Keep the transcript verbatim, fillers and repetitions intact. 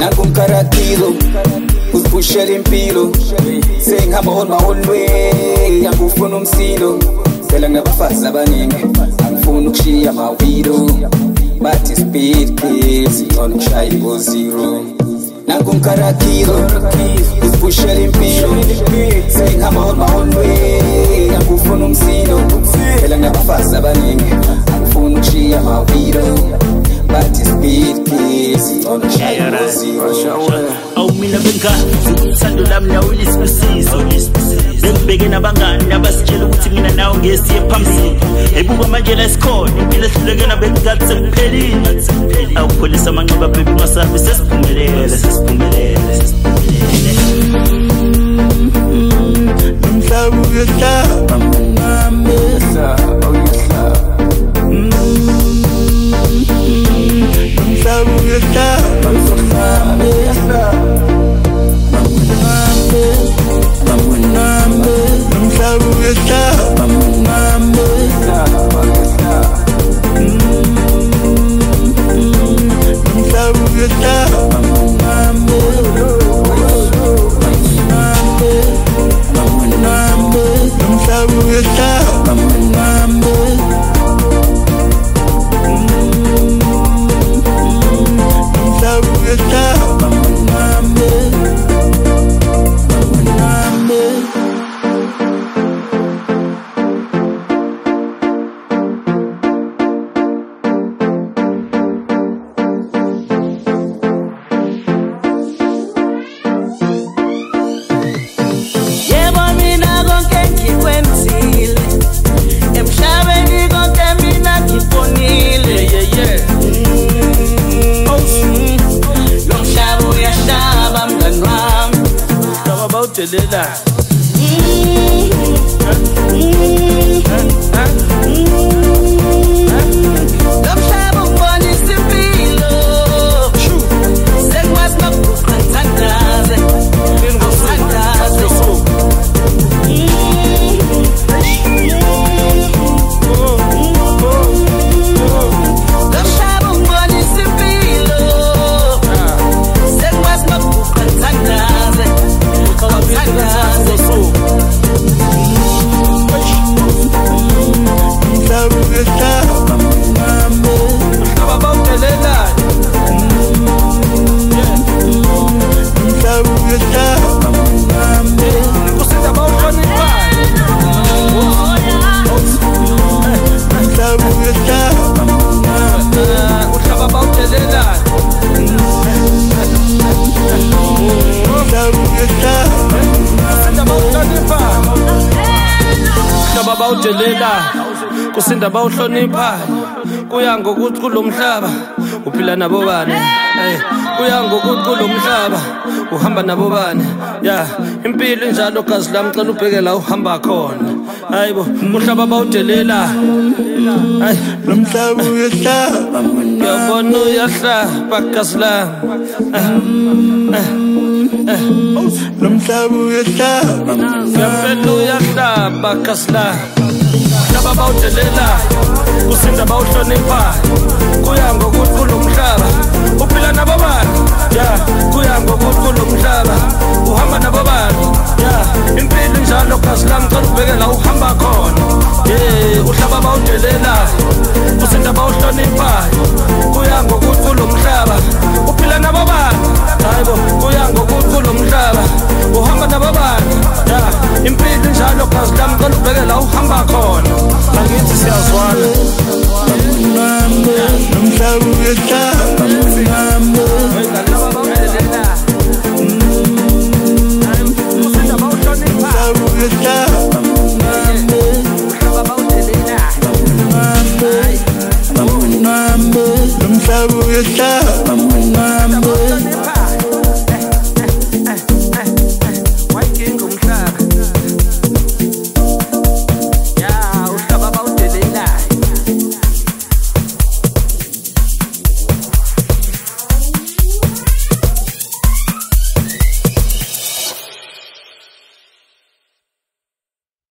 nakumkarakilo uzipushela impilo sengihamba on my own way angufuna umsilo phela ngabafazi abaningi angifuna ukushiya amawido bathi speed kills on ukushiya go zero nakumkarakilo uzipushela impilo sengihamba on my own way angufuna umsilo phela ngabafazi abaningi angifuna ukushiya amawido bathi speed kills on ukushiya go zero. Awu mina bengazi uthando lami nawe lisibisizo bengibheke nabangani abasitshela ukuthi mina nawe ngesiye phambili ebuka manje la sikhona impilo ehlulekena bengathi sekuphelile awukholisa amanxeba baby ngasabi sesiphumelele sesiphumelele umhlaba uyahlaba mamesa uyahlaba umhlaba uyahlaba mamesa Delela Lomhlaba ubonisa impilo sekwazi nokuqhathandaze awusandaze Lomhlaba ubonisa impilo sekwazi nokuqhathandaze bawudelela kusinda bawuhlonipha kuya ngokuthi kulomhlaba uphila nabo bani eh kuya ngokuthi kulomhlaba uhamba nabo bani ya impilo injalo gazi lami cela ubheke la uhamba khona hayibo umhlaba bawudelela ay lomhlaba uyahlaba yabona uyahlaba gazi lami lomhlaba uyahlaba ngempela uyahlaba gazi lami Laba bawudelela kusinda bawuhlonipha kuya ngokuthi kulomhlaba uphila nabo bani ya